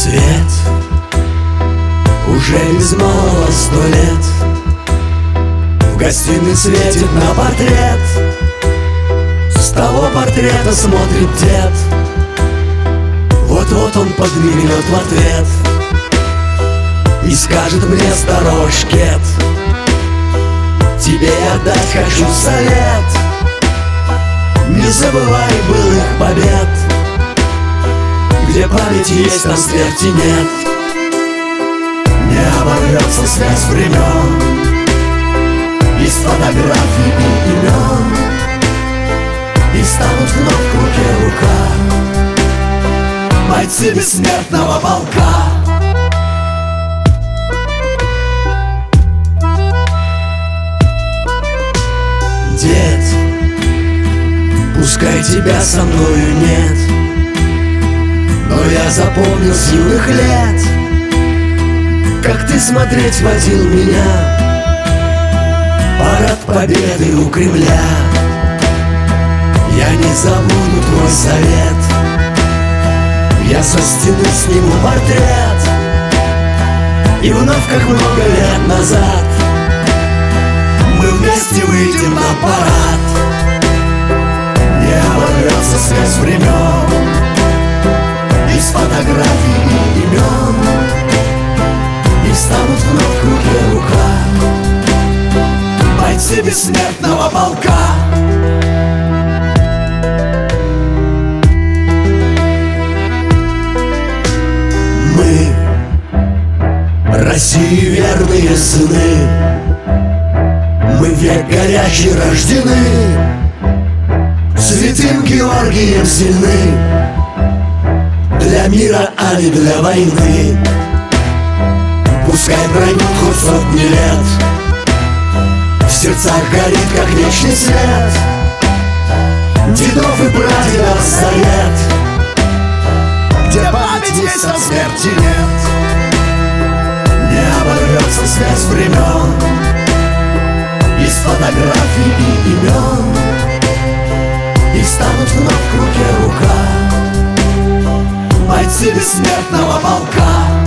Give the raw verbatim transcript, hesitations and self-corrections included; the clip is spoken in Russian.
свет уже без малого сто лет. В гостиной светит на портрет, с того портрета смотрит дед. Вот-вот он подмигнет в ответ и скажет мне: здорово, шкет, тебе я дать хочу совет. Не забывай былых побед, где память есть, там смерти нет. Не оборвется связь времен из фотографий и имен, и станут вновь в руке рука бойцы бессмертного полка. Дед, пускай тебя со мною нет, но я запомнил с юных лет, как ты смотреть водил меня. Парад Победы у Кремля, я не забуду твой совет. Я со стены сниму портрет, и вновь, как много лет назад, мы вместе выйдем на парад. Не оборвется связь времен из фотографий и имен, и станут вновь в руке рука бойцы бессмертного полка. Мы, России верные сыны, мы в век горячий рождены, святым Георгием сильны, для мира, а не для войны. Пускай пройдут хоть сотни лет, в сердцах горит, как вечный свет дедов и прадедов совет, где память есть, а смерти нет. Не оборвется связь времен из фотографий и имен, и станут вновь в руке рука бойцы бессмертного полка.